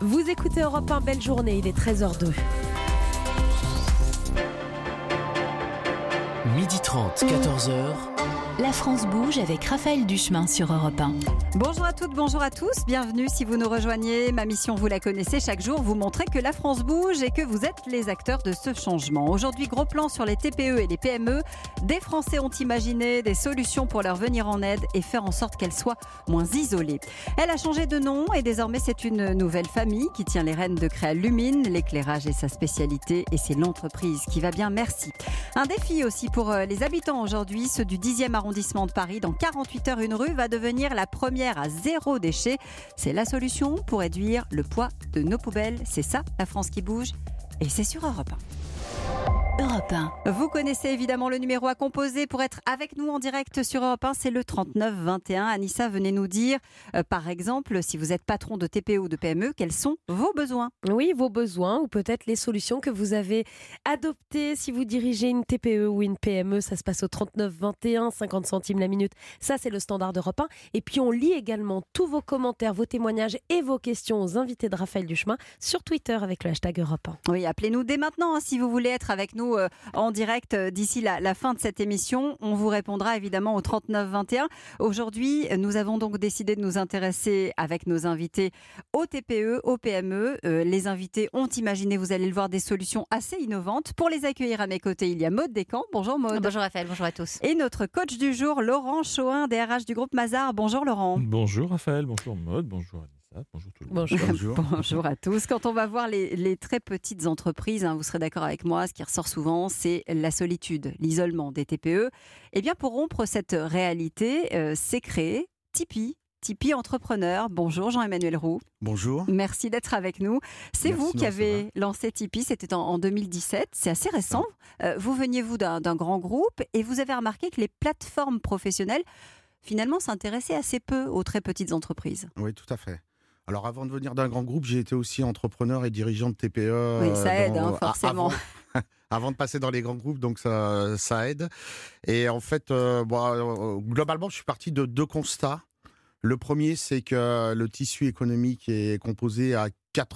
Vous écoutez Europe 1, belle journée, il est 13h02. 12h30, 14h. La France bouge avec Raphaël Duchemin sur Europe 1. Bonjour à toutes, bonjour à tous, bienvenue si vous nous rejoignez. Ma mission, vous la connaissez, chaque jour vous montrer que la France bouge et que vous êtes les acteurs de ce changement. Aujourd'hui, gros plan sur les TPE et les PME. Des Français ont imaginé des solutions pour leur venir en aide et faire en sorte qu'elles soient moins isolées. Elle a changé de nom et désormais c'est une nouvelle famille qui tient les rênes de Créa Lumine. L'éclairage est sa spécialité et c'est l'entreprise qui va bien, merci. Un défi aussi pour les habitants aujourd'hui, ceux du 10e arrondissement de Paris. Dans 48 heures, une rue va devenir la première à zéro déchet. C'est la solution pour réduire le poids de nos poubelles. C'est ça, la France qui bouge. Et c'est sur Europe 1. Europe 1. Vous connaissez évidemment le numéro à composer pour être avec nous en direct sur Europe 1, c'est le 39 21. Anissa, venez nous dire, par exemple, si vous êtes patron de TPE ou de PME, quels sont vos besoins ? Oui, vos besoins ou peut-être les solutions que vous avez adoptées. Si vous dirigez une TPE ou une PME, ça se passe au 39 21, 50 centimes la minute. Ça, c'est le standard d'Europe 1. Et puis, on lit également tous vos commentaires, vos témoignages et vos questions aux invités de Raphaël Duchemin sur Twitter avec le hashtag Europe 1. Oui, appelez-nous dès maintenant si vous voulez être avec nous en direct d'ici la fin de cette émission. On vous répondra évidemment au 39 21. Aujourd'hui, nous avons donc décidé de nous intéresser avec nos invités aux TPE, aux PME. Les invités ont imaginé, vous allez le voir, des solutions assez innovantes. Pour les accueillir à mes côtés, il y a Maude Descamps. Bonjour Maude. Bonjour Raphaël, bonjour à tous. Et notre coach du jour, Laurent Chohin, DRH du groupe Mazars. Bonjour Laurent. Bonjour Raphaël, bonjour Maude, bonjour Anissa, bonjour tout le monde. Bonjour à tous. Quand on va voir les très petites entreprises, vous serez d'accord avec moi, ce qui ressort souvent, c'est la solitude, l'isolement des TPE. Eh bien, pour rompre cette réalité, c'est créé Tipeee. Tipeee Entrepreneur. Bonjour Jean-Emmanuel Roux. Bonjour. Merci d'être avec nous. C'est Merci, vous qui avez lancé Tipeee, c'était en 2017, c'est assez récent. Vous veniez-vous d'un grand groupe et vous avez remarqué que les plateformes professionnelles, finalement, s'intéressaient assez peu aux très petites entreprises. Oui, tout à fait. Alors avant de venir d'un grand groupe, j'ai été aussi entrepreneur et dirigeant de TPE. Oui, ça aide, forcément. Avant de passer dans les grands groupes, donc ça aide. Et en fait, globalement, je suis parti de deux constats. Le premier, c'est que le tissu économique est composé à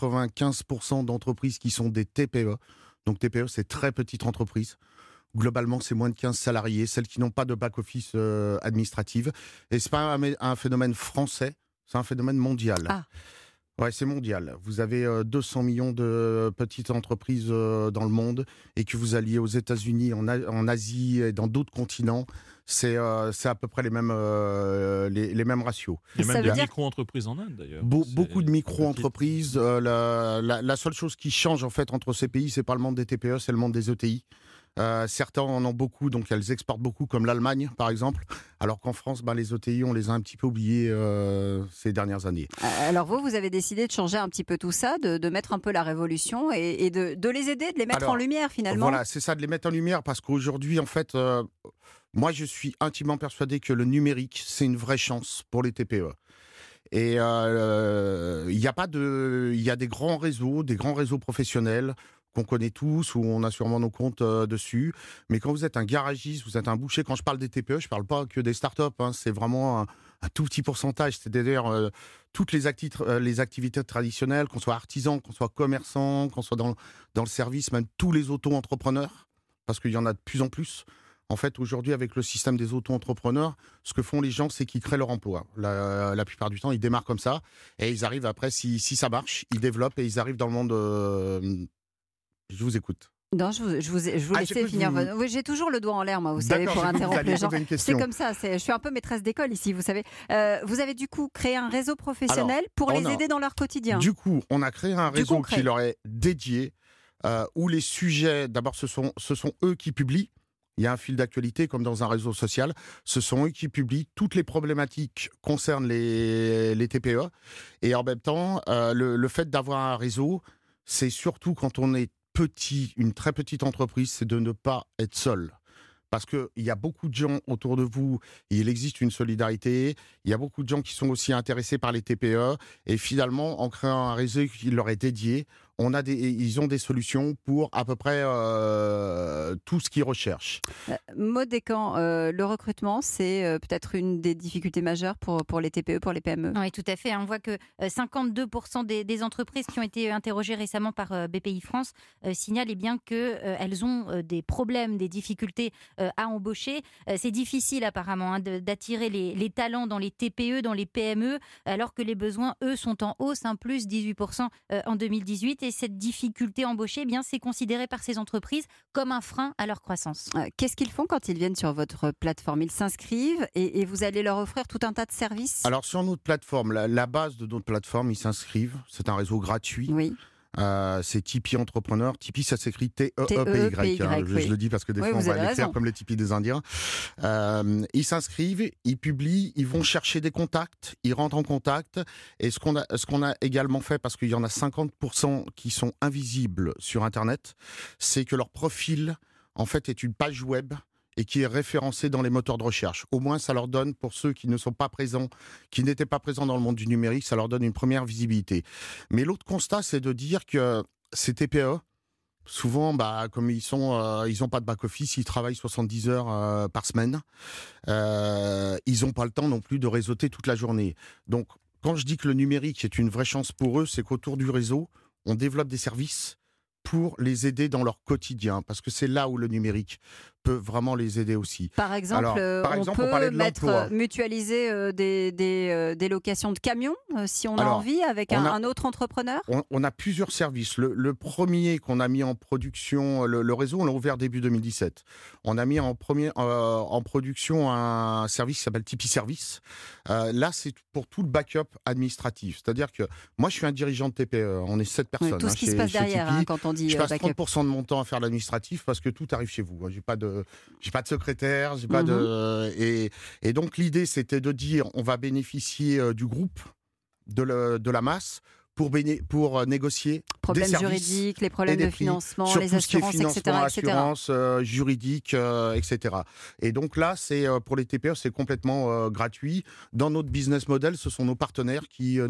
95% d'entreprises qui sont des TPE. Donc TPE, c'est très petite entreprise. Globalement, c'est moins de 15 salariés, celles qui n'ont pas de back-office administrative. Et ce n'est pas un phénomène français, c'est un phénomène mondial. Ah. Ouais, c'est mondial. Vous avez 200 millions de petites entreprises dans le monde et que vous alliez aux États-Unis, en Asie et dans d'autres continents, c'est à peu près les mêmes ratios. Il y a même veut des dire... micro-entreprises en Inde d'ailleurs. Beaucoup de micro-entreprises. La seule chose qui change en fait entre ces pays, c'est pas le monde des TPE, c'est le monde des ETI. Certains en ont beaucoup, donc elles exportent beaucoup, comme l'Allemagne par exemple, alors qu'en France, les ETI, on les a un petit peu oubliés ces dernières années. Alors vous avez décidé de changer un petit peu tout ça, de mettre un peu la révolution et de les aider, de les mettre en lumière finalement. Voilà, c'est ça, de les mettre en lumière, parce qu'aujourd'hui, en fait, moi je suis intimement persuadé que le numérique, c'est une vraie chance pour les TPE. Et il y a des grands réseaux professionnels qu'on connaît tous, où on a sûrement nos comptes dessus. Mais quand vous êtes un garagiste, vous êtes un boucher, quand je parle des TPE, je ne parle pas que des startups, c'est vraiment un tout petit pourcentage. C'est-à-dire toutes les activités traditionnelles, qu'on soit artisan, qu'on soit commerçant, qu'on soit dans le service, même tous les auto-entrepreneurs, parce qu'il y en a de plus en plus. En fait, aujourd'hui, avec le système des auto-entrepreneurs, ce que font les gens, c'est qu'ils créent leur emploi. La plupart du temps, ils démarrent comme ça, et ils arrivent après, si ça marche, ils développent et ils arrivent dans le monde... Je vous écoute. Non, je vous laissais finir. Oui, j'ai toujours le doigt en l'air, moi, vous savez, pour interrompre les gens. C'est comme ça, je suis un peu maîtresse d'école ici, vous savez. Vous avez du coup créé un réseau professionnel pour les aider dans leur quotidien. Du coup, on a créé un réseau qui leur est dédié, où les sujets, d'abord, ce sont eux qui publient. Il y a un fil d'actualité comme dans un réseau social. Ce sont eux qui publient. Toutes les problématiques concernent les TPE. Et en même temps, le fait d'avoir un réseau, c'est surtout quand on est une très petite entreprise, c'est de ne pas être seul. Parce qu'il y a beaucoup de gens autour de vous, il existe une solidarité, il y a beaucoup de gens qui sont aussi intéressés par les TPE, et finalement, en créant un réseau qui leur est dédié, ils ont des solutions pour à peu près tout ce qu'ils recherchent. Maud Descamps, le recrutement, c'est peut-être une des difficultés majeures pour les TPE, pour les PME. Oui, tout à fait. On voit que 52% des entreprises qui ont été interrogées récemment par BPI France signalent bien qu'elles ont des problèmes, des difficultés à embaucher. C'est difficile apparemment d'attirer les talents dans les TPE, dans les PME, alors que les besoins, eux, sont en hausse, plus 18% en 2018. Et cette difficulté à embaucher, c'est considéré par ces entreprises comme un frein à leur croissance. Qu'est-ce qu'ils font quand ils viennent sur votre plateforme? Ils s'inscrivent et vous allez leur offrir tout un tas de services? Alors sur notre plateforme, la base de notre plateforme, ils s'inscrivent. C'est un réseau gratuit. Oui. C'est Tipeee Entrepreneur. Tipeee, ça s'écrit T-E-E-P-Y. Oui. Je le dis parce que des fois, on va l'écrire comme les Tipeee des Indiens. Ils s'inscrivent, ils publient, ils vont chercher des contacts, ils rentrent en contact. Et ce qu'on a également fait, parce qu'il y en a 50% qui sont invisibles sur Internet, c'est que leur profil, en fait, est une page web et qui est référencé dans les moteurs de recherche. Au moins, ça leur donne, pour ceux qui ne sont pas présents, qui n'étaient pas présents dans le monde du numérique, ça leur donne une première visibilité. Mais l'autre constat, c'est de dire que ces TPE, souvent, comme ils n'ont pas de back-office, ils travaillent 70 heures par semaine, ils n'ont pas le temps non plus de réseauter toute la journée. Donc, quand je dis que le numérique est une vraie chance pour eux, c'est qu'autour du réseau, on développe des services pour les aider dans leur quotidien, parce que c'est là où le numérique peut vraiment les aider aussi. Par exemple, on peut mutualiser des locations de camions, si on a envie, avec un autre entrepreneur. On a plusieurs services. Le premier qu'on a mis en production, le réseau, on l'a ouvert début 2017. On a mis en production un service qui s'appelle Tipeee Service. Là, c'est pour tout le backup administratif. C'est-à-dire que moi, je suis un dirigeant de TPE. On est 7 personnes. Tout ce qui se passe derrière, quand on dit je passe backup. 30% de mon temps à faire l'administratif parce que tout arrive chez vous. J'ai pas de secrétaire, j'ai pas de... Et donc, l'idée, c'était de dire, on va bénéficier du groupe, de la masse, pour négocier problèmes des services juridiques, les problèmes de financement, les assurances, etc. Assurances juridiques, etc. Et donc là, pour les TPE, c'est complètement gratuit. Dans notre business model, ce sont nos partenaires qui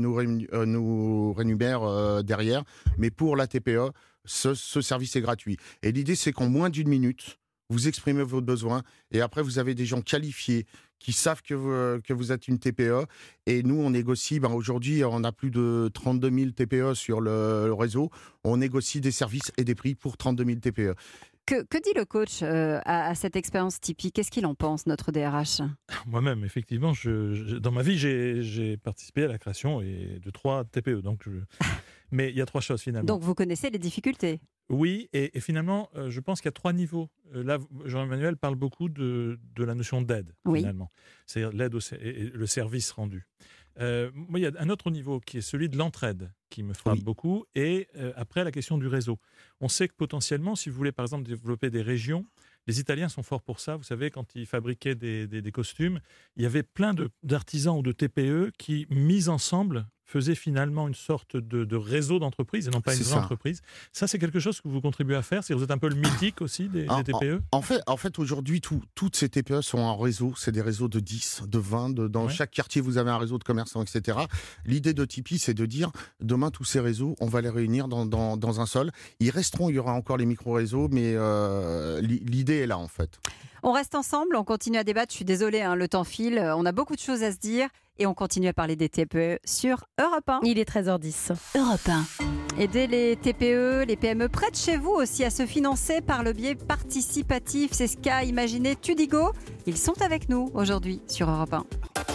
nous rémunèrent derrière. Mais pour la TPE, ce service est gratuit. Et l'idée, c'est qu'en moins d'une minute, vous exprimez vos besoins et après, vous avez des gens qualifiés qui savent que vous êtes une TPE. Et nous, on négocie. Aujourd'hui, on a plus de 32 000 TPE sur le réseau. On négocie des services et des prix pour 32 000 TPE. Que dit le coach à cette expérience Tipeee? Qu'est-ce qu'il en pense, notre DRH? Moi-même, effectivement, dans ma vie, j'ai participé à la création de 3 TPE. Mais il y a 3 choses finalement. Donc vous connaissez les difficultés? Oui, et finalement, je pense qu'il y a 3 niveaux. Là, Jean-Emmanuel parle beaucoup de la notion d'aide, finalement. C'est-à-dire l'aide et le service rendu. Moi, il y a un autre niveau qui est celui de l'entraide, qui me frappe beaucoup. Et après, la question du réseau. On sait que potentiellement, si vous voulez, par exemple, développer des régions, les Italiens sont forts pour ça. Vous savez, quand ils fabriquaient des costumes, il y avait plein d'artisans ou de TPE qui, mis ensemble, faisaient finalement une sorte de réseau d'entreprises et non pas une vraie entreprise. Ça, c'est quelque chose que vous contribuez à faire. Vous êtes un peu le mythique aussi des TPE. En fait, aujourd'hui, toutes ces TPE sont en réseau. C'est des réseaux de 10, de 20. Dans chaque quartier, vous avez un réseau de commerçants, etc. L'idée de Tipeee, c'est de dire, demain, tous ces réseaux, on va les réunir dans un seul. Il y aura encore les micro-réseaux, mais l'idée est là, en fait. On reste ensemble, on continue à débattre. Je suis désolée, le temps file. On a beaucoup de choses à se dire. Et on continue à parler des TPE sur Europe 1. Il est 13h10. Europe 1. Aider les TPE, les PME près de chez vous aussi à se financer par le biais participatif. C'est ce qu'a imaginé Tudigo. Ils sont avec nous aujourd'hui sur Europe 1.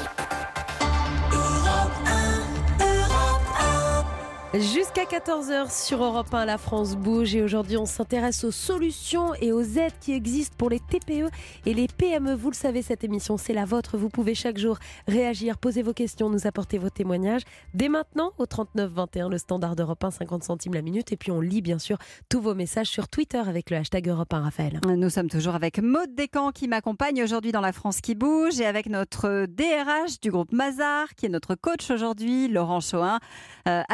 Jusqu'à 14h sur Europe 1, la France bouge et aujourd'hui on s'intéresse aux solutions et aux aides qui existent pour les TPE et les PME. Vous le savez, cette émission c'est la vôtre, vous pouvez chaque jour réagir, poser vos questions, nous apporter vos témoignages. Dès maintenant au 39 21, le standard d'Europe 1, 50 centimes la minute, et puis on lit bien sûr tous vos messages sur Twitter avec le hashtag Europe 1 Raphaël. Nous sommes toujours avec Maud Descamps qui m'accompagne aujourd'hui dans la France qui bouge et avec notre DRH du groupe Mazars qui est notre coach aujourd'hui, Laurent Chohin. Adressez-vous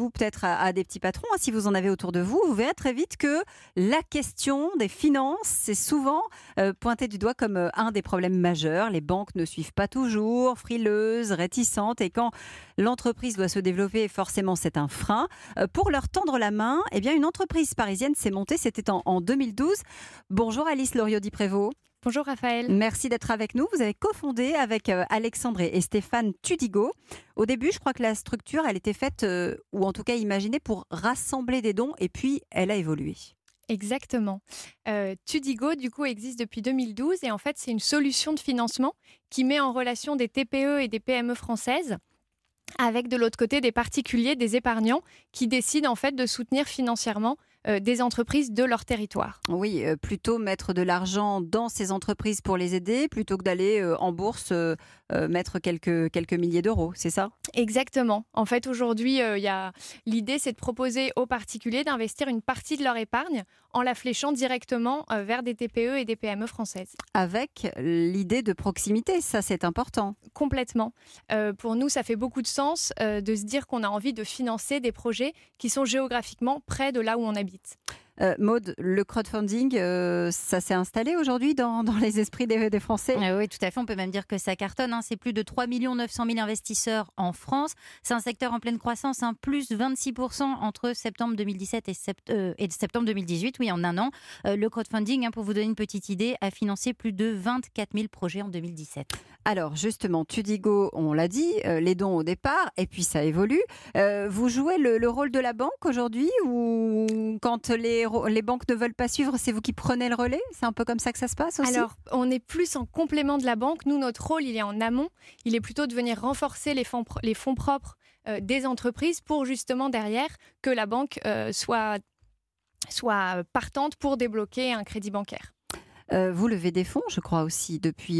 vous peut-être à des petits patrons, si vous en avez autour de vous, vous verrez très vite que la question des finances, c'est souvent pointé du doigt comme un des problèmes majeurs. Les banques ne suivent pas toujours, frileuses, réticentes, et quand l'entreprise doit se développer, forcément c'est un frein. Pour leur tendre la main, eh bien, une entreprise parisienne s'est montée, c'était en 2012. Bonjour Alice Loriot-Di-Prévost. Bonjour Raphaël. Merci d'être avec nous. Vous avez cofondé avec Alexandre et Stéphane Tudigo. Au début, je crois que la structure, elle était faite, ou en tout cas imaginée pour rassembler des dons, et puis elle a évolué. Exactement. Tudigo, du coup, existe depuis 2012 et en fait, c'est une solution de financement qui met en relation des TPE et des PME françaises avec de l'autre côté des particuliers, des épargnants qui décident en fait de soutenir financièrement des entreprises de leur territoire. Oui, plutôt mettre de l'argent dans ces entreprises pour les aider plutôt que d'aller en bourse mettre quelques milliers d'euros, c'est ça ? Exactement. En fait, aujourd'hui, l'idée, c'est de proposer aux particuliers d'investir une partie de leur épargne en la fléchant directement vers des TPE et des PME françaises. Avec l'idée de proximité, ça c'est important. Complètement. Pour nous, ça fait beaucoup de sens de se dire qu'on a envie de financer des projets qui sont géographiquement près de là où on habite. Maud, le crowdfunding, ça s'est installé aujourd'hui dans les esprits des Français ? Oui, tout à fait. On peut même dire que ça cartonne. C'est plus de 3 900 000 investisseurs en France. C'est un secteur en pleine croissance, plus 26% entre septembre 2017 et septembre 2018, oui, en un an. Le crowdfunding, pour vous donner une petite idée, a financé plus de 24 000 projets en 2017. Alors justement, Tudigo, on l'a dit, les dons au départ, et puis ça évolue. Vous jouez le rôle de la banque aujourd'hui, ou quand les banques ne veulent pas suivre, c'est vous qui prenez le relais ? C'est un peu comme ça que ça se passe aussi ? Alors, on est plus en complément de la banque. Nous, notre rôle, il est en amont. Il est plutôt de venir renforcer les fonds propres des entreprises pour justement derrière que la banque soit partante pour débloquer un crédit bancaire. Vous levez des fonds, je crois aussi, depuis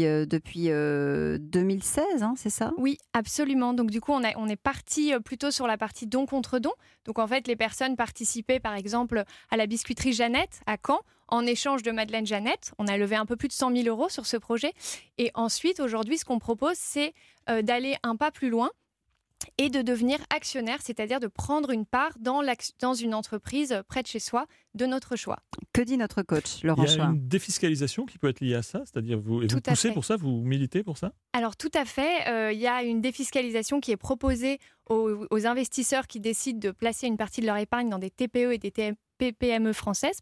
2016, c'est ça ? Oui, absolument. Donc du coup, on est parti plutôt sur la partie don contre don. Donc en fait, les personnes participaient par exemple à la biscuiterie Jeannette à Caen en échange de Madeleine Jeannette. On a levé un peu plus de 100 000 € sur ce projet. Et ensuite, aujourd'hui, ce qu'on propose, c'est d'aller un pas plus loin et de devenir actionnaire, c'est-à-dire de prendre une part dans une entreprise près de chez soi, de notre choix. Que dit notre coach, Laurent Choix ? Il y a une défiscalisation qui peut être liée à ça, c'est-à-dire vous poussez pour ça, vous militez pour ça ? Alors tout à fait, il y a une défiscalisation qui est proposée aux investisseurs qui décident de placer une partie de leur épargne dans des TPE et des PME françaises,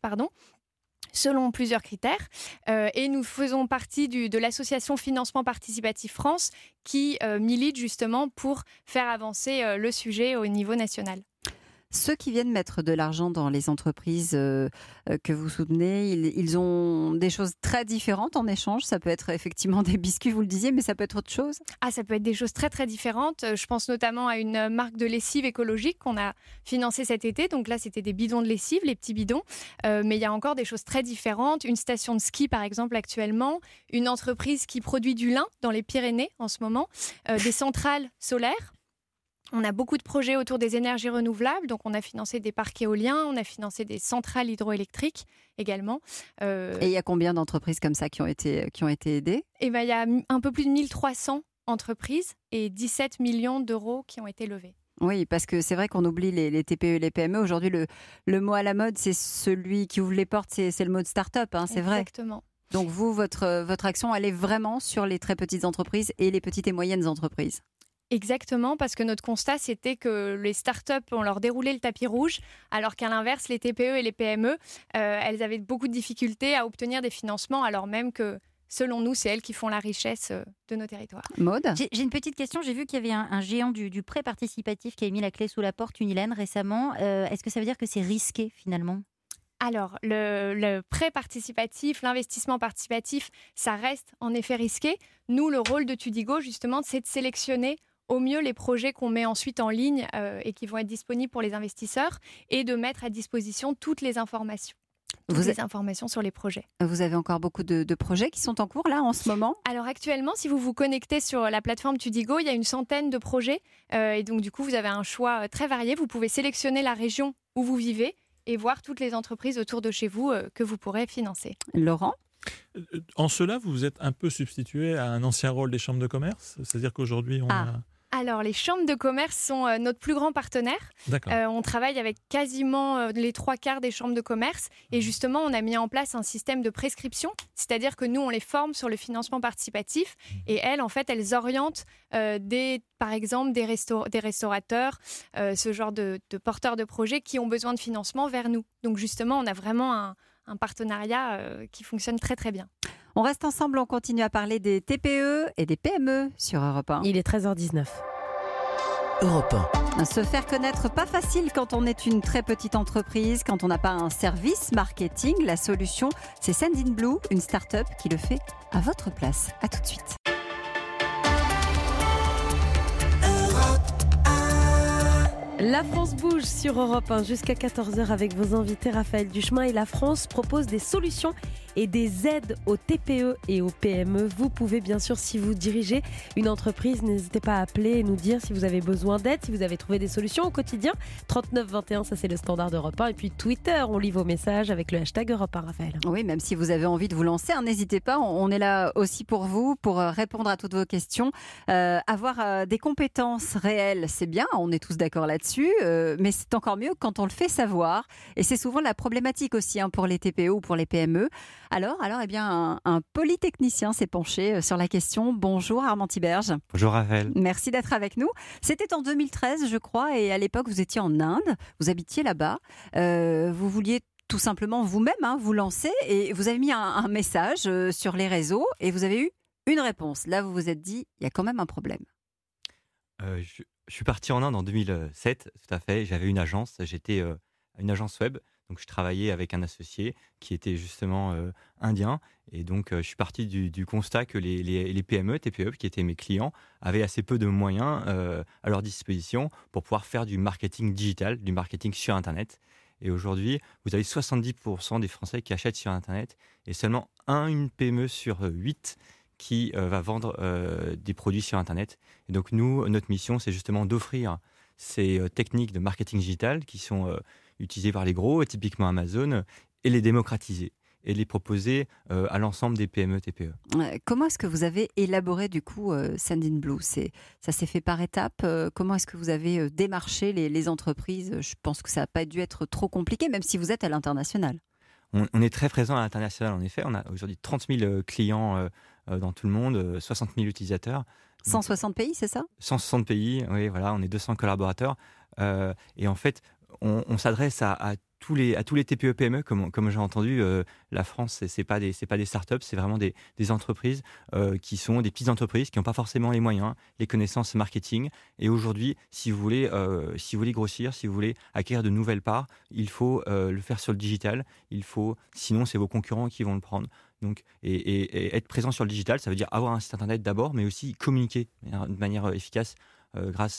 selon plusieurs critères. Et nous faisons partie de l'association Financement Participatif France qui milite justement pour faire avancer le sujet au niveau national. Ceux qui viennent mettre de l'argent dans les entreprises que vous soutenez, ils ont des choses très différentes en échange. Ça peut être effectivement des biscuits, vous le disiez, mais ça peut être autre chose. Ça peut être des choses très très différentes. Je pense notamment à une marque de lessive écologique qu'on a financée cet été. Donc là, c'était des bidons de lessive, les petits bidons. Mais il y a encore des choses très différentes. Une station de ski, par exemple, actuellement. Une entreprise qui produit du lin dans les Pyrénées en ce moment. Des centrales solaires. On a beaucoup de projets autour des énergies renouvelables, donc on a financé des parcs éoliens, on a financé des centrales hydroélectriques également. Et il y a combien d'entreprises comme ça qui ont été aidées ? Il y a un peu plus de 1300 entreprises et 17 millions d'euros qui ont été levés. Oui, parce que c'est vrai qu'on oublie les TPE et les PME. Aujourd'hui, le mot à la mode, c'est celui qui ouvre les portes, c'est le mot de start-up, c'est vrai. Exactement. Donc vous, votre action, elle est vraiment sur les très petites entreprises et les petites et moyennes entreprises. Exactement, parce que notre constat, c'était que les startups, on leur déroulait le tapis rouge, alors qu'à l'inverse, les TPE et les PME, elles avaient beaucoup de difficultés à obtenir des financements, alors même que, selon nous, c'est elles qui font la richesse de nos territoires. Maud ? J'ai une petite question. J'ai vu qu'il y avait un géant du prêt participatif qui a mis la clé sous la porte, Unilen, récemment. Est-ce que ça veut dire que c'est risqué, finalement ? Alors, le prêt participatif, l'investissement participatif, ça reste en effet risqué. Nous, le rôle de Tudigo, justement, c'est de sélectionner au mieux les projets qu'on met ensuite en ligne et qui vont être disponibles pour les investisseurs et de mettre à disposition toutes les informations. Les informations sur les projets. Vous avez encore beaucoup de projets qui sont en cours là en ce moment ? Alors actuellement, si vous vous connectez sur la plateforme Tudigo, il y a une centaine de projets et donc du coup vous avez un choix très varié. Vous pouvez sélectionner la région où vous vivez et voir toutes les entreprises autour de chez vous que vous pourrez financer. Laurent ? En cela, vous vous êtes un peu substitué à un ancien rôle des chambres de commerce ? C'est-à-dire qu'aujourd'hui, on a... Alors, les chambres de commerce sont notre plus grand partenaire. On travaille avec quasiment les 3/4 des chambres de commerce. Et justement, on a mis en place un système de prescription. C'est-à-dire que nous, on les forme sur le financement participatif. Et elles, en fait, elles orientent par exemple, des restaurateurs, ce genre de porteurs de projets qui ont besoin de financement vers nous. Donc, justement, on a vraiment un partenariat qui fonctionne très, très bien. On reste ensemble, on continue à parler des TPE et des PME sur Europe 1. Il est 13h19. Europe 1. Se faire connaître, pas facile quand on est une très petite entreprise, quand on n'a pas un service marketing. La solution, c'est Sendinblue, une start-up qui le fait à votre place. À tout de suite. La France bouge sur Europe 1 jusqu'à 14h avec vos invités Raphaël Duchemin, et la France propose des solutions et des aides aux TPE et aux PME. Vous pouvez bien sûr, si vous dirigez une entreprise, n'hésitez pas à appeler et nous dire si vous avez besoin d'aide, si vous avez trouvé des solutions au quotidien. 39 21, ça c'est le standard d'Europe 1. Et puis Twitter, on lit vos messages avec le hashtag Europe 1, Raphaël. Oui, même si vous avez envie de vous lancer, n'hésitez pas, on est là aussi pour vous, pour répondre à toutes vos questions. Avoir des compétences réelles, c'est bien, on est tous d'accord là-dessus, mais c'est encore mieux quand on le fait savoir. Et c'est souvent la problématique aussi pour les TPE ou pour les PME. Alors, eh bien, un polytechnicien s'est penché sur la question. Bonjour Armand Tiberge. Bonjour Raphaël. Merci d'être avec nous. C'était en 2013, je crois, et à l'époque, vous étiez en Inde, vous habitiez là-bas. Vous vouliez tout simplement vous-même vous lancer, et vous avez mis un message sur les réseaux, et vous avez eu une réponse. Là, vous vous êtes dit, il y a quand même un problème. Je suis parti en Inde en 2007, tout à fait. J'avais une agence, j'étais une agence web. Donc, je travaillais avec un associé qui était justement indien. Et donc, je suis parti du constat que les PME, TPE, qui étaient mes clients, avaient assez peu de moyens à leur disposition pour pouvoir faire du marketing digital, du marketing sur Internet. Et aujourd'hui, vous avez 70% des Français qui achètent sur Internet et seulement une PME sur 8 qui va vendre des produits sur Internet. Et donc, nous, notre mission, c'est justement d'offrir ces techniques de marketing digital qui sont utilisées par les gros, typiquement Amazon, et les démocratiser et les proposer à l'ensemble des PME, TPE. Comment est-ce que vous avez élaboré du coup Sendinblue ? Ça s'est fait par étapes. Comment est-ce que vous avez démarché les entreprises ? Je pense que ça n'a pas dû être trop compliqué, même si vous êtes à l'international. On est très présent à l'international, en effet. On a aujourd'hui 30 000 clients dans tout le monde, 60 000 utilisateurs. 160 pays, c'est ça ? 160 pays, oui, voilà, on est 200 collaborateurs. Et en fait, on s'adresse à tous les TPE PME, comme j'ai entendu. La France, c'est pas des startups, c'est vraiment des entreprises qui sont des petites entreprises qui n'ont pas forcément les moyens, les connaissances marketing. Et aujourd'hui, si vous voulez grossir, si vous voulez acquérir de nouvelles parts, il faut le faire sur le digital. Sinon, c'est vos concurrents qui vont le prendre. Donc, et être présent sur le digital, ça veut dire avoir un site internet d'abord, mais aussi communiquer de manière efficace grâce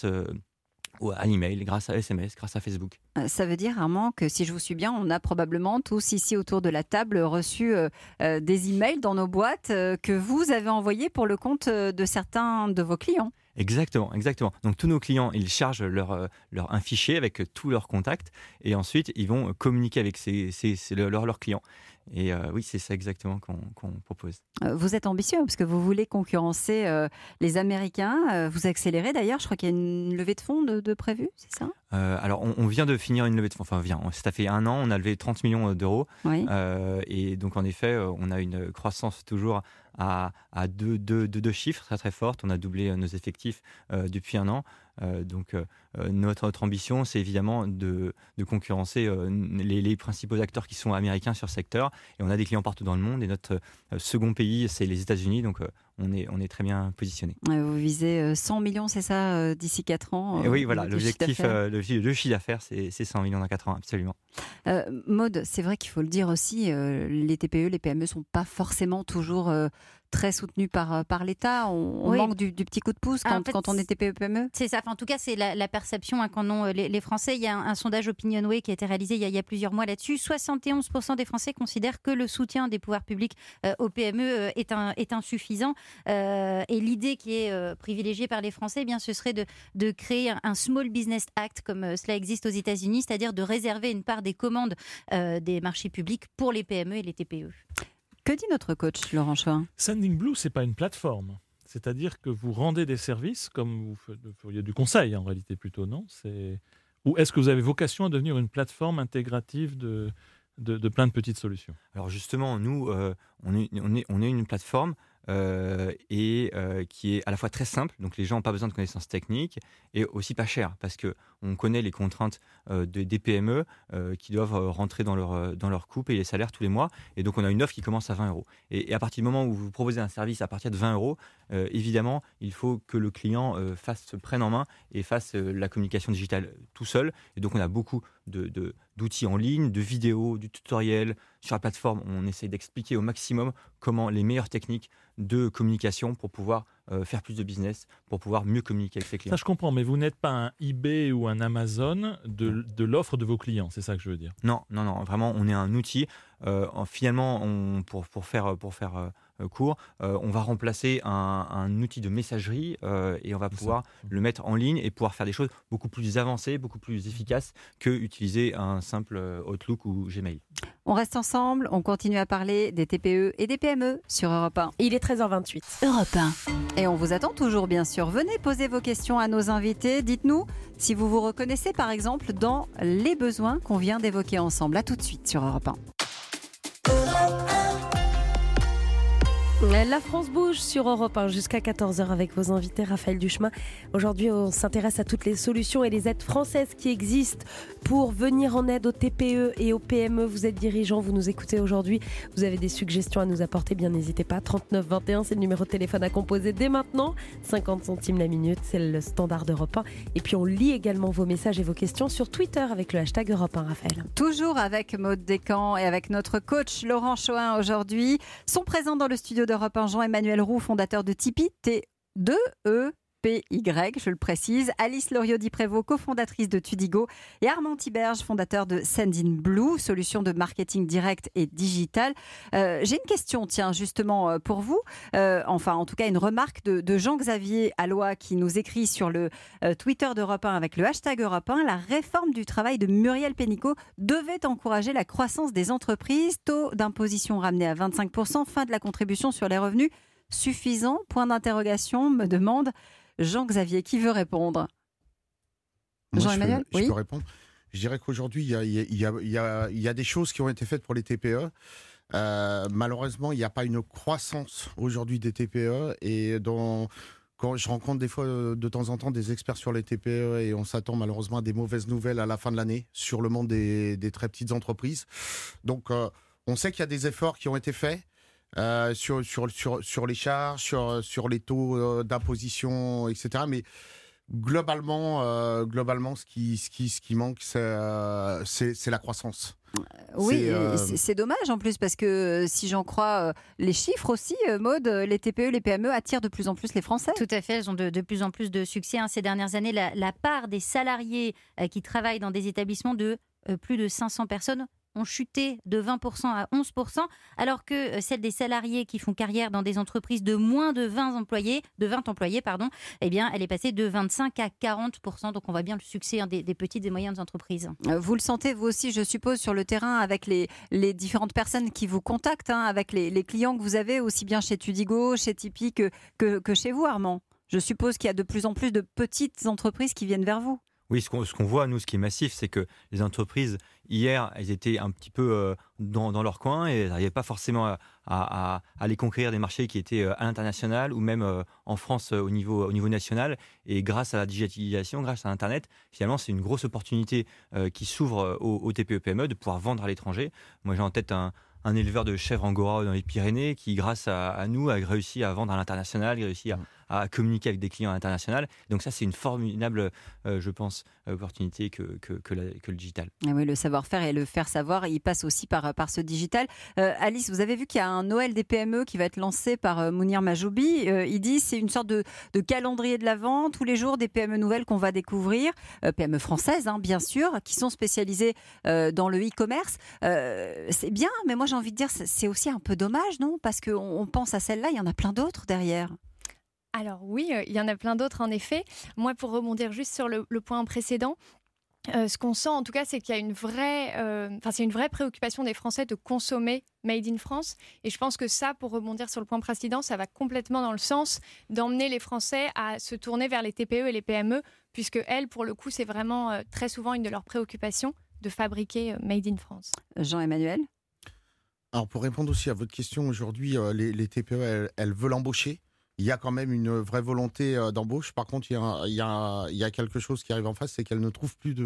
à l'email, grâce à SMS, grâce à Facebook. Ça veut dire, Armand, que si je vous suis bien, on a probablement tous ici autour de la table reçu des emails dans nos boîtes que vous avez envoyés pour le compte de certains de vos clients. Exactement. Donc tous nos clients, ils chargent un fichier avec tous leurs contacts et ensuite ils vont communiquer avec leurs clients. Et oui, c'est ça exactement qu'on propose. Vous êtes ambitieux parce que vous voulez concurrencer les Américains. Vous accélérez d'ailleurs, je crois qu'il y a une levée de fonds de prévue, c'est ça ? Alors on vient de finir une levée de fonds, ça fait 1 an, on a levé 30 millions d'euros. Oui. Et donc en effet, on a une croissance toujours à deux chiffres très très forte. On a doublé nos effectifs depuis 1 an. Donc notre ambition, c'est évidemment de concurrencer les principaux acteurs qui sont américains sur ce secteur. Et on a des clients partout dans le monde. Et notre second pays, c'est les États-Unis. Donc on est très bien positionné. Vous visez 100 millions, c'est ça, d'ici 4 ans et oui, voilà, l'objectif, le chiffre d'affaires, c'est 100 millions dans 4 ans, absolument. Maud, c'est vrai qu'il faut le dire aussi, les TPE, les PME ne sont pas forcément toujours très soutenus par l'État. On manque du petit coup de pouce quand on est TPE-PME. C'est ça. En tout cas, c'est la perception qu'en ont les Français. Il y a un sondage Opinionway qui a été réalisé il y a plusieurs mois là-dessus. 71% des Français considèrent que le soutien des pouvoirs publics aux PME est insuffisant. Et l'idée qui est privilégiée par les Français, ce serait de créer un Small Business Act comme cela existe aux États-Unis, c'est-à-dire de réserver une part des commandes des marchés publics pour les PME et les TPE. Que dit notre coach Laurent Choin ? Sendinblue, c'est pas une plateforme. C'est-à-dire que vous rendez des services comme vous feriez du conseil en réalité plutôt, non? Ou est-ce que vous avez vocation à devenir une plateforme intégrative de plein de petites solutions? Alors justement, nous, on est une plateforme qui est à la fois très simple, donc les gens n'ont pas besoin de connaissances techniques, et aussi pas cher, parce qu'on connaît les contraintes des PME qui doivent rentrer dans leur coût, payer les salaires tous les mois, et donc on a une offre qui commence à 20 €. Et à partir du moment où vous proposez un service à partir de 20 €, évidemment, il faut que le client se prenne en main et fasse la communication digitale tout seul. Et donc on a beaucoup d'outils en ligne, de vidéos, du tutoriel. Sur la plateforme, on essaie d'expliquer au maximum comment les meilleures techniques de communication pour pouvoir faire plus de business, pour pouvoir mieux communiquer avec ses clients. Ça, je comprends, mais vous n'êtes pas un eBay ou un Amazon de l'offre de vos clients, c'est ça que je veux dire? Non, vraiment, on est un outil. Finalement, pour faire court, on va remplacer un outil de messagerie et on va pouvoir le mettre en ligne et pouvoir faire des choses beaucoup plus avancées, beaucoup plus efficaces que utiliser un simple Outlook ou Gmail. On reste ensemble, on continue à parler des TPE et des PME sur Europe 1. Il est 13h28. Europe 1. Et on vous attend toujours, bien sûr. Venez poser vos questions à nos invités. Dites-nous si vous vous reconnaissez, par exemple, dans les besoins qu'on vient d'évoquer ensemble. À tout de suite sur Europe 1. La France bouge sur Europe 1 jusqu'à 14h avec vos invités Raphaël Duchemin. Aujourd'hui, on s'intéresse à toutes les solutions et les aides françaises qui existent pour venir en aide aux TPE et aux PME. Vous êtes dirigeant, vous nous écoutez aujourd'hui. Vous avez des suggestions à nous apporter, bien n'hésitez pas. 39 21, c'est le numéro de téléphone à composer dès maintenant. 50 centimes la minute, c'est le standard d'Europe 1. Et puis on lit également vos messages et vos questions sur Twitter avec le hashtag Europe 1, Raphaël. Toujours avec Maude Descamps et avec notre coach Laurent Chohin aujourd'hui. Sont présents dans le studio d'Europe 1 Jean-Emmanuel Roux, fondateur de Tipeee, T2EPY, je le précise, Alice Loriot-Di-Prévost, cofondatrice de Tudigo, et Armand Tiberge, fondateur de Sendinblue, solution de marketing direct et digital. J'ai une question, tiens, justement pour vous, en tout cas une remarque de Jean-Xavier Alloy qui nous écrit sur le Twitter d'Europe 1 avec le hashtag Europe 1. La réforme du travail de Muriel Pénicaud devait encourager la croissance des entreprises, taux d'imposition ramené à 25%, fin de la contribution sur les revenus suffisant, point d'interrogation, me demande Jean-Xavier. Qui veut répondre? Jean-Emmanuel? Je peux répondre. Je dirais qu'aujourd'hui, il y a des choses qui ont été faites pour les TPE. Malheureusement, il n'y a pas une croissance aujourd'hui des TPE. Et quand je rencontre des fois, de temps en temps, des experts sur les TPE et on s'attend malheureusement à des mauvaises nouvelles à la fin de l'année sur le monde des très petites entreprises. Donc, on sait qu'il y a des efforts qui ont été faits. Sur les charges, sur les taux d'imposition, etc. Mais globalement, ce qui manque, c'est la croissance. Oui, c'est dommage en plus parce que si j'en crois les chiffres aussi, Maude, les TPE, les PME attirent de plus en plus les Français. Tout à fait, elles ont de plus en plus de succès. Ces dernières années, la part des salariés qui travaillent dans des établissements de plus de 500 personnes ont chuté de 20% à 11%, alors que celle des salariés qui font carrière dans des entreprises de moins de 20 employés, eh bien, elle est passée de 25 à 40%. Donc, on voit bien le succès des petites et moyennes entreprises. Vous le sentez, vous aussi, je suppose, sur le terrain, avec les différentes personnes qui vous contactent, avec les clients que vous avez, aussi bien chez Tudigo, chez Tipeee que chez vous, Armand. Je suppose qu'il y a de plus en plus de petites entreprises qui viennent vers vous. Oui, ce qu'on voit, nous, ce qui est massif, c'est que les entreprises, hier, elles étaient un petit peu dans leur coin et elles n'arrivaient pas forcément à aller conquérir des marchés qui étaient à l'international ou même en France au niveau national. Et grâce à la digitalisation, grâce à Internet, finalement, c'est une grosse opportunité qui s'ouvre aux TPE-PME de pouvoir vendre à l'étranger. Moi, j'ai en tête un éleveur de chèvres angora dans les Pyrénées qui, grâce à nous, a réussi à vendre à l'international, réussi à communiquer avec des clients internationaux. Donc ça, c'est une formidable, je pense, opportunité que le digital. Ah oui, le savoir-faire et le faire savoir, il passe aussi par ce digital. Alice, vous avez vu qu'il y a un Noël des PME qui va être lancé par Mounir Majoubi. Il dit c'est une sorte de calendrier de l'Avent, tous les jours des PME nouvelles qu'on va découvrir, PME françaises, bien sûr, qui sont spécialisées dans le e-commerce. C'est bien, mais moi j'ai envie de dire, c'est aussi un peu dommage, non? Parce qu'on pense à celle-là, il y en a plein d'autres derrière. Alors oui, il y en a plein d'autres en effet. Moi, pour rebondir juste sur le point précédent, Ce qu'on sent en tout cas, c'est qu'il y a c'est une vraie préoccupation des Français de consommer Made in France. Et je pense que ça, pour rebondir sur le point précédent, ça va complètement dans le sens d'emmener les Français à se tourner vers les TPE et les PME, puisque elles, pour le coup, c'est vraiment très souvent une de leurs préoccupations de fabriquer Made in France. Jean-Emmanuel ? Alors pour répondre aussi à votre question, aujourd'hui, les TPE, elles veulent embaucher. Il y a quand même une vraie volonté d'embauche. Par contre, il y a quelque chose qui arrive en face, c'est qu'elles ne trouvent plus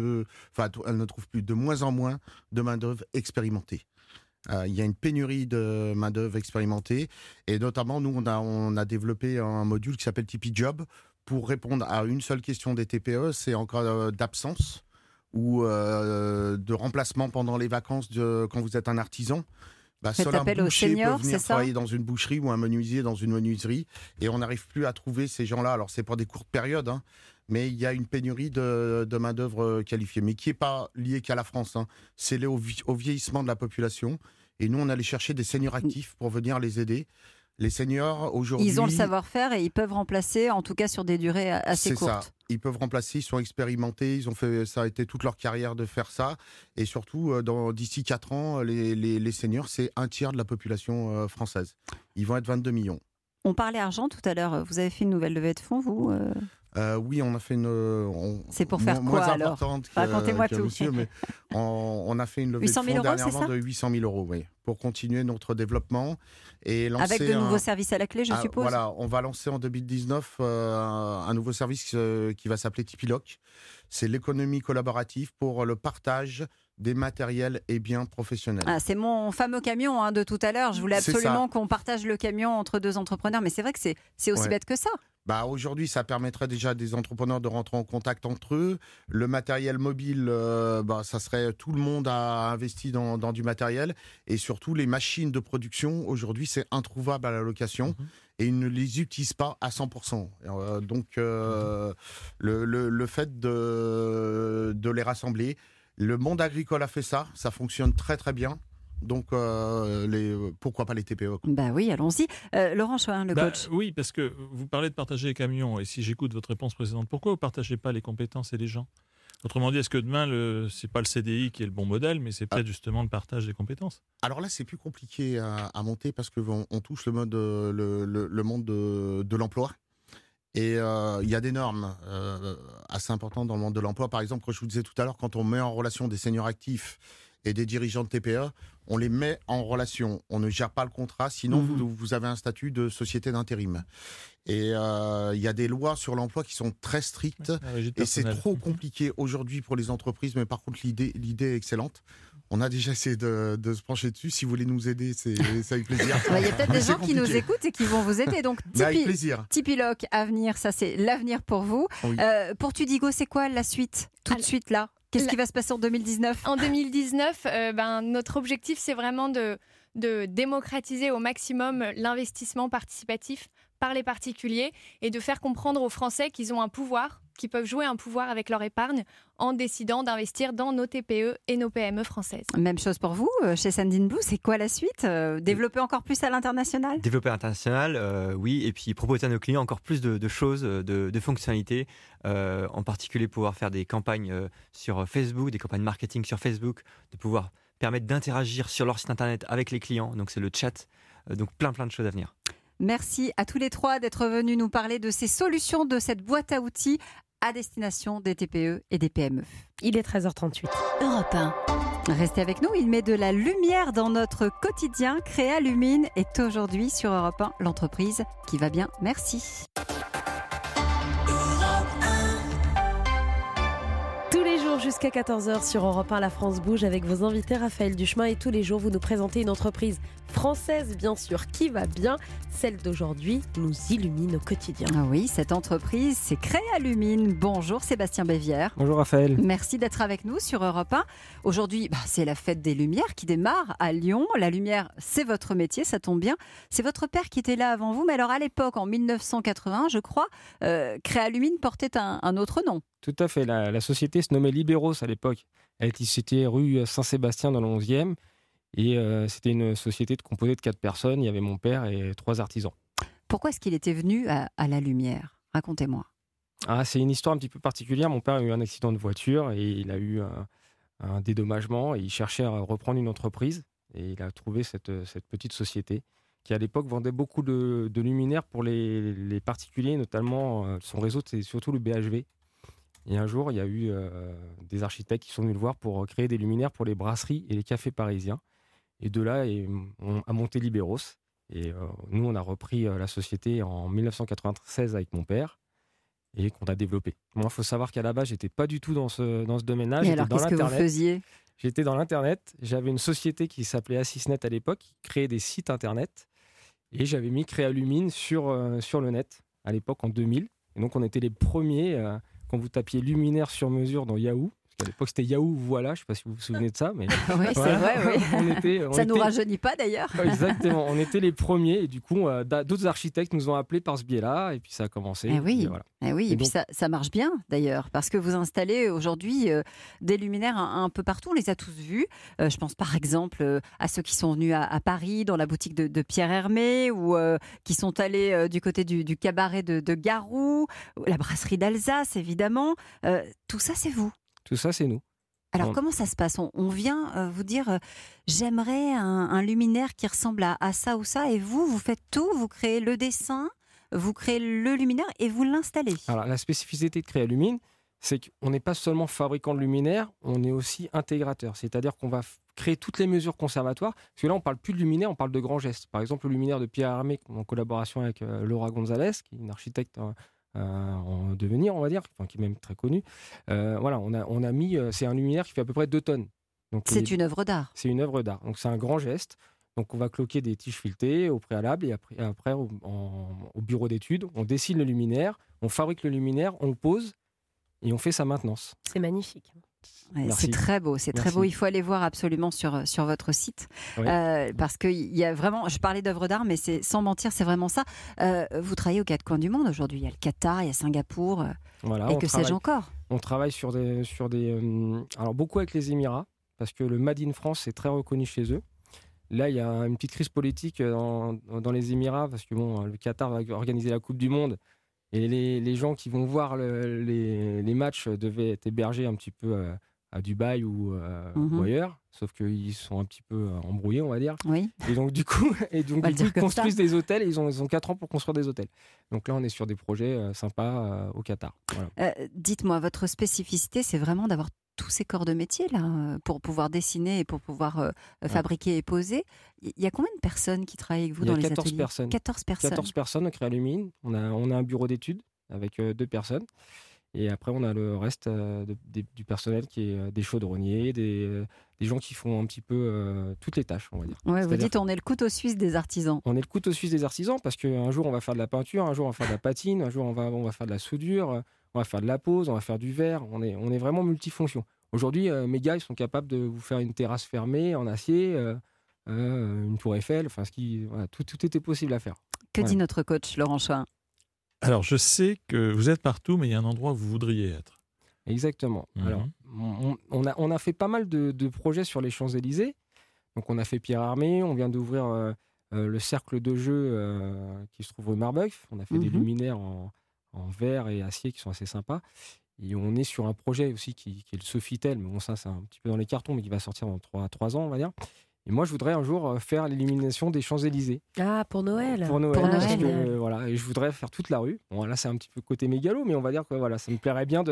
de moins en moins de main-d'œuvre expérimentée. Il y a une pénurie de main-d'œuvre expérimentée. Et notamment, nous, on a développé un module qui s'appelle Tipeee Job pour répondre à une seule question des TPE, c'est en cas d'absence ou de remplacement pendant les vacances quand vous êtes un artisan. Seul un boucher peut venir travailler dans une boucherie ou un menuisier dans une menuiserie et on n'arrive plus à trouver ces gens-là. Alors c'est pour des courtes périodes, mais il y a une pénurie de main-d'œuvre qualifiée, mais qui n'est pas liée qu'à la France. C'est lié au vieillissement de la population et nous on allait chercher des seniors actifs pour venir les aider. Les seniors, aujourd'hui... Ils ont le savoir-faire et ils peuvent remplacer, en tout cas sur des durées assez courtes. C'est ça. Ils peuvent remplacer, ils sont expérimentés, ça a été toute leur carrière de faire ça. Et surtout, d'ici 4 ans, les seniors, c'est un tiers de la population française. Ils vont être 22 millions. On parlait argent tout à l'heure. Vous avez fait une nouvelle levée de fonds, vous Oui, on a fait une... c'est pour faire quoi alors ? Racontez-moi tout. Monsieur, mais on a fait une levée de fonds dernièrement de 800 000 euros, oui, pour continuer notre développement. Et lancer avec de nouveaux services à la clé, je suppose. Voilà, on va lancer en 2019 un nouveau service qui va s'appeler Tipeee Lock. C'est l'économie collaborative pour le partage des matériels et biens professionnels. C'est mon fameux camion de tout à l'heure. Je voulais absolument qu'on partage le camion entre 2 entrepreneurs, mais c'est vrai que c'est aussi bête que ça. Aujourd'hui, ça permettrait déjà à des entrepreneurs de rentrer en contact entre eux. Le matériel mobile, ça serait tout le monde a investi dans du matériel. Et surtout, les machines de production, aujourd'hui, c'est introuvable à la location. Et ils ne les utilisent pas à 100%. Donc, le fait de les rassembler, le monde agricole a fait ça. Ça fonctionne très, très bien. Donc, pourquoi pas les TPE ? Oui, allons-y. Laurent Choin, le coach. Oui, parce que vous parlez de partager les camions. Et si j'écoute votre réponse précédente, pourquoi vous ne partagez pas les compétences et les gens ? Autrement dit, est-ce que demain, ce n'est pas le CDI qui est le bon modèle, mais c'est peut-être justement le partage des compétences ? Alors là, c'est plus compliqué à monter parce qu'on touche le monde de l'emploi. Et il y a des normes assez importantes dans le monde de l'emploi. Par exemple, comme je vous disais tout à l'heure, quand on met en relation des seniors actifs et des dirigeants de TPE, on les met en relation. On ne gère pas le contrat, sinon vous avez un statut de société d'intérim. Et il y a des lois sur l'emploi qui sont très strictes et c'est trop compliqué aujourd'hui pour les entreprises, mais par contre l'idée est excellente. On a déjà essayé de se pencher dessus. Si vous voulez nous aider, ça avec plaisir. Il y a peut-être des gens qui nous écoutent et qui vont vous aider. Donc Tipeee Lock, avenir, ça c'est l'avenir pour vous. Oui. Pour Tudigo, c'est quoi la suite tout de suite là ? Qu'est-ce qui va se passer en 2019 ? En 2019, notre objectif, c'est vraiment de démocratiser au maximum l'investissement participatif par les particuliers et de faire comprendre aux Français qu'ils ont un pouvoir, qu'ils peuvent jouer un pouvoir avec leur épargne en décidant d'investir dans nos TPE et nos PME françaises. Même chose pour vous, chez Sandinblue, c'est quoi la suite ? Développer encore plus à l'international ? Développer à l'international, oui, et puis proposer à nos clients encore plus de choses, de fonctionnalités, en particulier pouvoir faire des campagnes sur Facebook, des campagnes marketing sur Facebook, de pouvoir permettre d'interagir sur leur site internet avec les clients, donc c'est le chat, donc plein de choses à venir. Merci à tous les 3 d'être venus nous parler de ces solutions, de cette boîte à outils à destination des TPE et des PME. Il est 13h38. Europe 1. Restez avec nous, il met de la lumière dans notre quotidien. Créalumine est aujourd'hui sur Europe 1, l'entreprise qui va bien. Merci. Jusqu'à 14h sur Europe 1, La France bouge avec vos invités Raphaël Duchemin et tous les jours vous nous présentez une entreprise française bien sûr qui va bien. Celle d'aujourd'hui nous illumine au quotidien. Ah oui, cette entreprise c'est Créalumine. Bonjour Sébastien Bévière. Bonjour Raphaël. Merci d'être avec nous sur Europe 1. Aujourd'hui c'est la fête des Lumières qui démarre à Lyon. La lumière c'est votre métier, ça tombe bien. C'est votre père qui était là avant vous, mais alors à l'époque en 1980 je crois, Créalumine portait un autre nom. Tout à fait, la société se nommait Libéros à l'époque. C'était rue Saint-Sébastien dans le 11e et c'était une société composée de 4 personnes. Il y avait mon père et 3 artisans. Pourquoi est-ce qu'il était venu à la lumière ? Racontez-moi. C'est une histoire un petit peu particulière. Mon père a eu un accident de voiture et il a eu un dédommagement. Et il cherchait à reprendre une entreprise et il a trouvé cette petite société qui, à l'époque, vendait beaucoup de luminaires pour les particuliers, notamment son réseau, c'est surtout le BHV. Et un jour, il y a eu des architectes qui sont venus le voir pour créer des luminaires pour les brasseries et les cafés parisiens. Et de là, on a monté Liberos. Et nous, on a repris la société en 1996 avec mon père et qu'on a développé. Moi, il faut savoir qu'à la base, je n'étais pas du tout dans ce domaine-là. Et alors, qu'est-ce que vous faisiez ? J'étais dans l'Internet. J'avais une société qui s'appelait Assisnet à l'époque, qui créait des sites Internet. Et j'avais mis Créalumine sur le net, à l'époque, en 2000. Et donc, on était les premiers, quand vous tapiez luminaire sur mesure dans Yahoo. À l'époque, c'était Yahoo, voilà, je ne sais pas si vous vous souvenez de ça. Mais oui, c'est vrai, oui. Ça ne nous rajeunit pas d'ailleurs. Exactement, on était les premiers et du coup, d'autres architectes nous ont appelés par ce biais-là et puis ça a commencé. Et oui, et puis ça marche bien d'ailleurs parce que vous installez aujourd'hui des luminaires un peu partout, on les a tous vus. Je pense par exemple à ceux qui sont venus à Paris dans la boutique de Pierre Hermé ou qui sont allés du côté du cabaret de Garou, la brasserie d'Alsace évidemment. Tout ça, c'est vous. Tout ça, c'est nous. Alors, comment ça se passe ? On vient vous dire j'aimerais un luminaire qui ressemble à ça ou ça, et vous faites tout, vous créez le dessin, vous créez le luminaire et vous l'installez. Alors, la spécificité de Créalumine, c'est qu'on n'est pas seulement fabricant de luminaires, on est aussi intégrateur. C'est-à-dire qu'on va créer toutes les mesures conservatoires. Parce que là, on ne parle plus de luminaire, on parle de grands gestes. Par exemple, le luminaire de Pierre Hermé, en collaboration avec Laura Gonzalez, qui est une architecte en devenir, on va dire, qui est même très connu. On a mis, c'est un luminaire qui fait à peu près 2 tonnes. Donc, c'est une œuvre d'art. C'est une œuvre d'art. Donc c'est un grand geste. Donc on va cloquer des tiges filetées au préalable et après au bureau d'études, on dessine le luminaire, on fabrique le luminaire, on le pose et on fait sa maintenance. C'est magnifique. Ouais, c'est très beau, beau. Il faut aller voir absolument sur votre site parce qu'il y a vraiment, je parlais d'œuvres d'art, mais c'est sans mentir, c'est vraiment ça. Vous travaillez aux 4 coins du monde aujourd'hui. Il y a le Qatar, il y a Singapour, et que sais-je encore. On travaille sur des alors beaucoup avec les Émirats parce que le Made in France est très reconnu chez eux. Là, il y a une petite crise politique dans les Émirats parce que le Qatar va organiser la Coupe du Monde. Et les gens qui vont voir les matchs devaient être hébergés un petit peu à Dubaï ou ailleurs, sauf qu'ils sont un petit peu embrouillés, on va dire. Oui. Et donc, du coup, ils construisent des hôtels et ils ont 4 ans pour construire des hôtels. Donc là, on est sur des projets sympas au Qatar. Voilà. Dites-moi, votre spécificité, c'est vraiment d'avoir tous ces corps de métier là, pour pouvoir dessiner et pour pouvoir fabriquer et poser. Il y a combien de personnes qui travaillent avec vous dans les ateliers ? 14 personnes. 14 personnes. 14 personnes au Créalumine. On a un bureau d'études avec 2 personnes. Et après, on a le reste du personnel qui est des chaudronniers, des gens qui font un petit peu toutes les tâches, on va dire. Ouais, vous dites on est le couteau suisse des artisans. On est le couteau suisse des artisans parce qu'un jour, on va faire de la peinture, un jour, on va faire de la patine, un jour, on va faire de la soudure, on va faire de la pose, on va faire du verre. On est vraiment multifonction. Aujourd'hui, mes gars, ils sont capables de vous faire une terrasse fermée en acier, une tour Eiffel, tout était possible à faire. Que dit notre coach, Laurent Choin ? Alors, je sais que vous êtes partout, mais il y a un endroit où vous voudriez être. Exactement. Alors, on a fait pas mal de projets sur les Champs-Élysées. Donc, on a fait Pierre Hermé, on vient d'ouvrir le cercle de jeu qui se trouve au Marbeuf. On a fait des luminaires en verre et acier qui sont assez sympas. Et on est sur un projet aussi qui est le Sofitel. Mais bon, ça, c'est un petit peu dans les cartons, mais qui va sortir dans 3 ans, on va dire. Et moi, je voudrais un jour faire l'illumination des Champs-Élysées. Ah, pour Noël. Pour Noël. Et je voudrais faire toute la rue. Bon, là, c'est un petit peu côté mégalo, mais on va dire que ça me plairait bien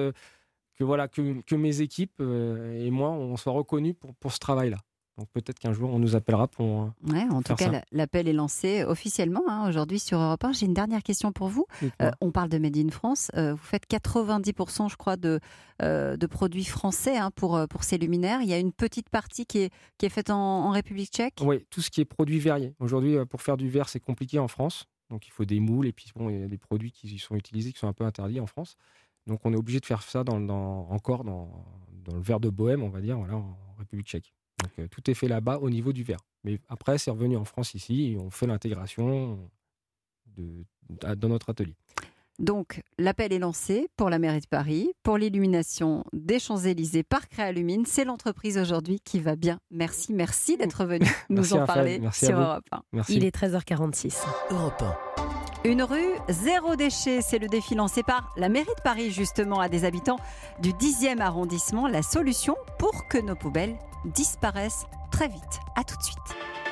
que mes équipes et moi, on soit reconnus pour ce travail-là. Donc peut-être qu'un jour, on nous appellera pour en tout cas, l'appel est lancé officiellement aujourd'hui sur Europe 1. J'ai une dernière question pour vous. On parle de Made in France. Vous faites 90%, je crois, de produits français pour ces luminaires. Il y a une petite partie qui est faite en République tchèque. Oui, tout ce qui est produits verriers. Aujourd'hui, pour faire du verre, c'est compliqué en France. Donc il faut des moules et puis il y a des produits qui sont utilisés qui sont un peu interdits en France. Donc on est obligé de faire ça dans le verre de Bohème, on va dire, en République tchèque. Donc, tout est fait là-bas au niveau du verre. Mais après, c'est revenu en France ici et on fait l'intégration dans notre atelier. Donc, l'appel est lancé pour la mairie de Paris, pour l'illumination des Champs-Élysées par Créalumine. C'est l'entreprise aujourd'hui qui va bien. Merci d'être venu nous en parler sur Europe 1. Merci. Il est 13h46. Europe 1. Une rue, zéro déchet, c'est le défi lancé par la mairie de Paris justement à des habitants du 10e arrondissement. La solution pour que nos poubelles disparaissent très vite. À tout de suite.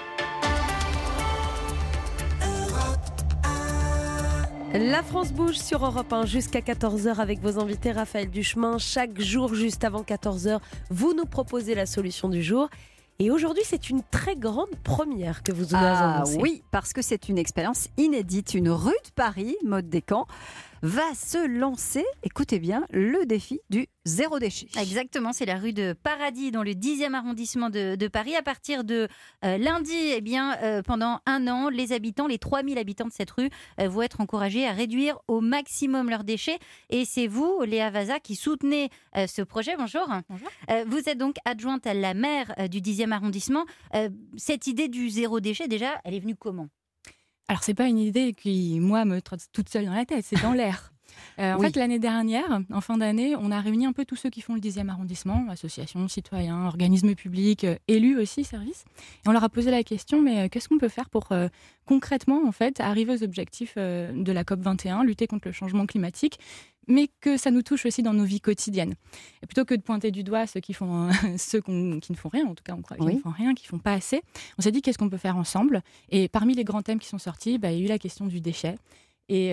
La France bouge sur Europe 1 jusqu'à 14h avec vos invités Raphaël Duchemin. Chaque jour, juste avant 14h, vous nous proposez la solution du jour. Et aujourd'hui, c'est une très grande première que vous nous annoncez. Oui, parce que c'est une expérience inédite. Une rue de Paris, Maud Descamps, va se lancer, écoutez bien, le défi du zéro déchet. Exactement, c'est la rue de Paradis dans le 10e arrondissement de Paris. À partir de lundi, pendant un an, les 3000 habitants de cette rue vont être encouragés à réduire au maximum leurs déchets. Et c'est vous, Léa Vaza, qui soutenez ce projet. Bonjour. Bonjour. Vous êtes donc adjointe à la maire du 10e arrondissement. Cette idée du zéro déchet, déjà, elle est venue comment ? Alors, c'est pas une idée qui, moi, me trotte toute seule dans la tête, c'est dans l'air. En fait, l'année dernière, en fin d'année, on a réuni un peu tous ceux qui font le 10e arrondissement, associations, citoyens, organismes publics, élus aussi, services. Et on leur a posé la question, mais qu'est-ce qu'on peut faire pour concrètement, en fait, arriver aux objectifs de la COP21, lutter contre le changement climatique, mais que ça nous touche aussi dans nos vies quotidiennes. Et plutôt que de pointer du doigt ceux qui qui ne font rien, en tout cas on croit qu'ils ne font rien, qui ne font pas assez, on s'est dit qu'est-ce qu'on peut faire ensemble. Et parmi les grands thèmes qui sont sortis, il y a eu la question du déchet. Et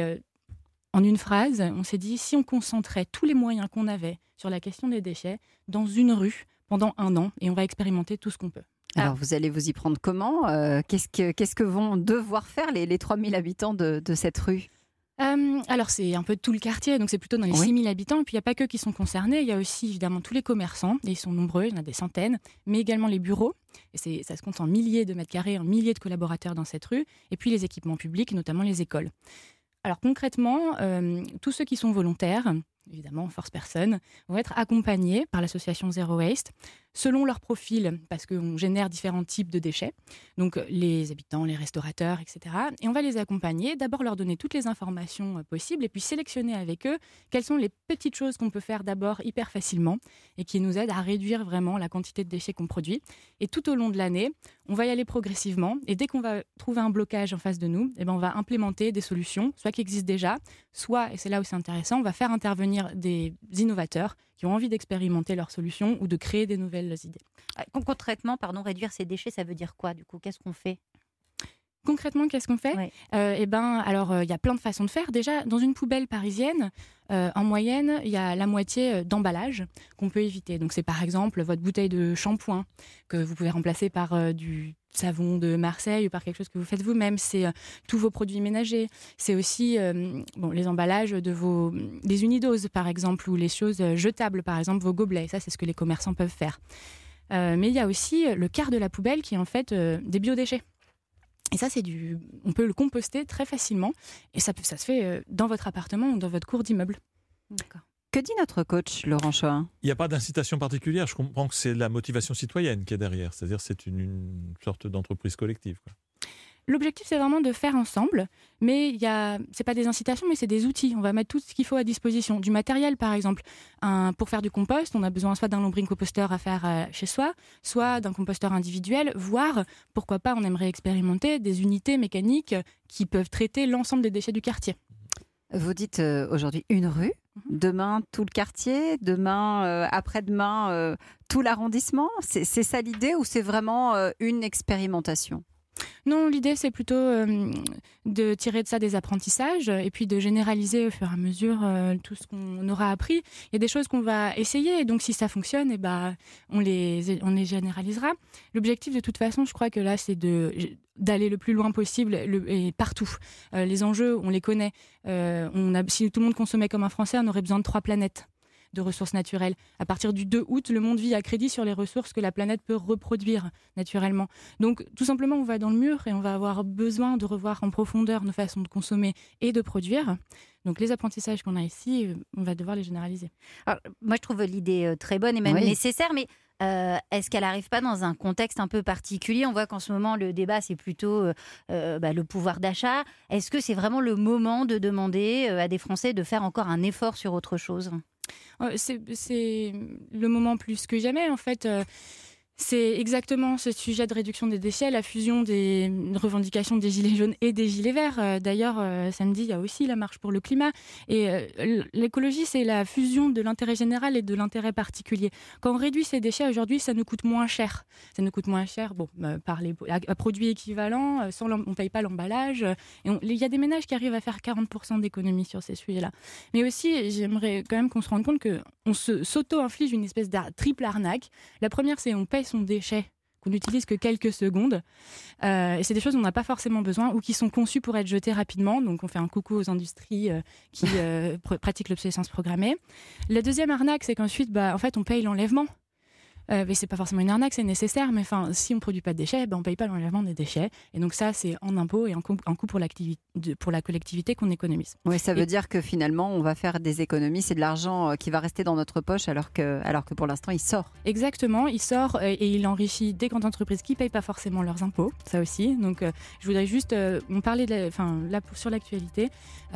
en une phrase, on s'est dit si on concentrait tous les moyens qu'on avait sur la question des déchets dans une rue pendant un an, et on va expérimenter tout ce qu'on peut. Alors, vous allez vous y prendre comment ? Qu'est-ce que vont devoir faire les 3000 habitants de cette rue ? Alors, c'est un peu tout le quartier, donc c'est plutôt dans les 6000 habitants. Et puis, il n'y a pas que qui sont concernés. Il y a aussi, évidemment, tous les commerçants. Et ils sont nombreux, il y en a des centaines. Mais également les bureaux. Et ça se compte en milliers de mètres carrés, en milliers de collaborateurs dans cette rue. Et puis, les équipements publics, notamment les écoles. Alors, concrètement, tous ceux qui sont volontaires, évidemment, force personne, vont être accompagnés par l'association Zero Waste, selon leur profil, parce qu'on génère différents types de déchets, donc les habitants, les restaurateurs, etc. Et on va les accompagner, d'abord leur donner toutes les informations possibles, et puis sélectionner avec eux quelles sont les petites choses qu'on peut faire d'abord hyper facilement, et qui nous aident à réduire vraiment la quantité de déchets qu'on produit. Et tout au long de l'année, on va y aller progressivement, et dès qu'on va trouver un blocage en face de nous, on va implémenter des solutions, soit qui existent déjà, soit, et c'est là où c'est intéressant, on va faire intervenir des innovateurs qui ont envie d'expérimenter leurs solutions ou de créer des nouvelles idées. Concrètement, réduire ces déchets, ça veut dire quoi du coup ? Qu'est-ce qu'on fait ? Concrètement, qu'est-ce qu'on fait ? Alors, il y a plein de façons de faire. Déjà, dans une poubelle parisienne, en moyenne, il y a la moitié d'emballage qu'on peut éviter. Donc, c'est par exemple votre bouteille de shampoing que vous pouvez remplacer par du savon de Marseille ou par quelque chose que vous faites vous-même. C'est tous vos produits ménagers. C'est aussi les emballages des unidoses, par exemple, ou les choses jetables, par exemple, vos gobelets. Ça, c'est ce que les commerçants peuvent faire. Mais il y a aussi le quart de la poubelle qui est en fait des biodéchets. Et ça, on peut le composter très facilement. Et ça se fait dans votre appartement ou dans votre cour d'immeuble. D'accord. Que dit notre coach, Laurent Chohin ? Il n'y a pas d'incitation particulière. Je comprends que c'est la motivation citoyenne qui est derrière. C'est-à-dire que c'est une sorte d'entreprise collective, quoi. L'objectif, c'est vraiment de faire ensemble, mais c'est pas des incitations, mais c'est des outils. On va mettre tout ce qu'il faut à disposition. Du matériel, par exemple. Pour faire du compost, on a besoin soit d'un lombricomposteur à faire chez soi, soit d'un composteur individuel, voire, pourquoi pas, on aimerait expérimenter des unités mécaniques qui peuvent traiter l'ensemble des déchets du quartier. Vous dites aujourd'hui une rue, demain tout le quartier, demain, après-demain, tout l'arrondissement. C'est ça l'idée ou c'est vraiment une expérimentation ? Non, l'idée, c'est plutôt de tirer de ça des apprentissages et puis de généraliser au fur et à mesure tout ce qu'on aura appris. Il y a des choses qu'on va essayer, et donc si ça fonctionne, on les généralisera. L'objectif, de toute façon, je crois que là, c'est d'aller le plus loin possible et partout. Les enjeux, on les connaît. Si tout le monde consommait comme un Français, on aurait besoin de 3 planètes de ressources naturelles. À partir du 2 août, le monde vit à crédit sur les ressources que la planète peut reproduire naturellement. Donc, tout simplement, on va dans le mur et on va avoir besoin de revoir en profondeur nos façons de consommer et de produire. Donc, les apprentissages qu'on a ici, on va devoir les généraliser. Alors, moi, je trouve l'idée très bonne et même nécessaire, mais est-ce qu'elle n'arrive pas dans un contexte un peu particulier ? On voit qu'en ce moment, le débat, c'est plutôt le pouvoir d'achat. Est-ce que c'est vraiment le moment de demander à des Français de faire encore un effort sur autre chose ? C'est le moment plus que jamais, en fait. C'est exactement ce sujet de réduction des déchets, la fusion des revendications des gilets jaunes et des gilets verts. D'ailleurs, samedi, il y a aussi la marche pour le climat. Et l'écologie, c'est la fusion de l'intérêt général et de l'intérêt particulier. Quand on réduit ces déchets, aujourd'hui, ça nous coûte moins cher. Ça nous coûte moins cher par à produits équivalents, on ne paye pas l'emballage. Il y a des ménages qui arrivent à faire 40% d'économie sur ces sujets-là. Mais aussi, j'aimerais quand même qu'on se rende compte qu'on s'auto-inflige une espèce de triple arnaque. La première, c'est on paye son déchet qu'on n'utilise que quelques secondes. Et c'est des choses dont on n'a pas forcément besoin ou qui sont conçues pour être jetées rapidement. Donc, on fait un coucou aux industries qui pratiquent l'obsolescence programmée. La deuxième arnaque, c'est qu'ensuite, en fait, on paye l'enlèvement. Mais c'est pas forcément une arnaque, c'est nécessaire. Mais si on ne produit pas de déchets, on ne paye pas l'enlèvement des déchets. Et donc ça, c'est en impôts et en coût pour la collectivité qu'on économise. Oui, ça veut dire que finalement, on va faire des économies. C'est de l'argent qui va rester dans notre poche alors que pour l'instant, il sort. Exactement, il sort et il enrichit des grandes entreprises qui ne payent pas forcément leurs impôts. Ça aussi. Donc je voudrais juste on parlait là, sur l'actualité.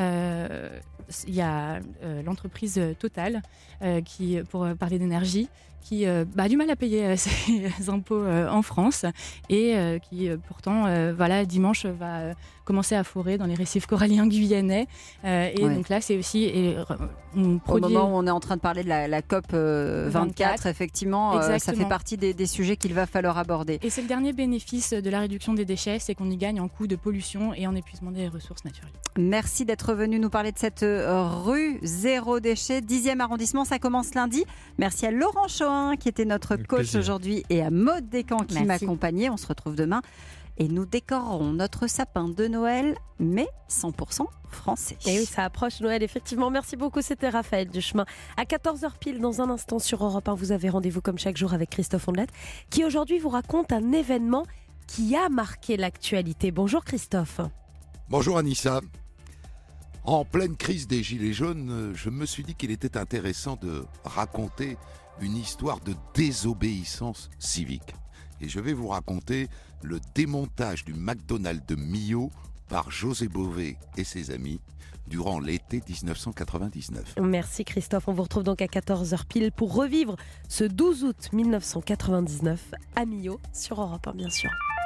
Il y a l'entreprise Total pour parler d'énergie qui a du mal à payer ses impôts en France et qui pourtant dimanche va commencer à forer dans les récifs coralliens guyanais donc là c'est aussi au moment où on est en train de parler de la COP 24 effectivement ça fait partie des sujets qu'il va falloir aborder. Et c'est le dernier bénéfice de la réduction des déchets, c'est qu'on y gagne en coût de pollution et en épuisement des ressources naturelles. Merci d'être venu nous parler de cette rue zéro déchet, 10e arrondissement, ça commence lundi. Merci à Laurent Chohin qui était notre coach aujourd'hui et à Maud Descamps qui m'accompagnait. On se retrouve demain et nous décorerons notre sapin de Noël, mais 100% français. Et oui, ça approche Noël, effectivement. Merci beaucoup, c'était Raphaël Duchemin. À 14h pile, dans un instant sur Europe 1, vous avez rendez-vous comme chaque jour avec Christophe Ondelat, qui aujourd'hui vous raconte un événement qui a marqué l'actualité. Bonjour Christophe. Bonjour Anissa. En pleine crise des Gilets jaunes, je me suis dit qu'il était intéressant de raconter une histoire de désobéissance civique. Et je vais vous raconter le démontage du McDonald's de Millau par José Bové et ses amis durant l'été 1999. Merci Christophe, on vous retrouve donc à 14h pile pour revivre ce 12 août 1999 à Millau sur Europe 1 bien sûr.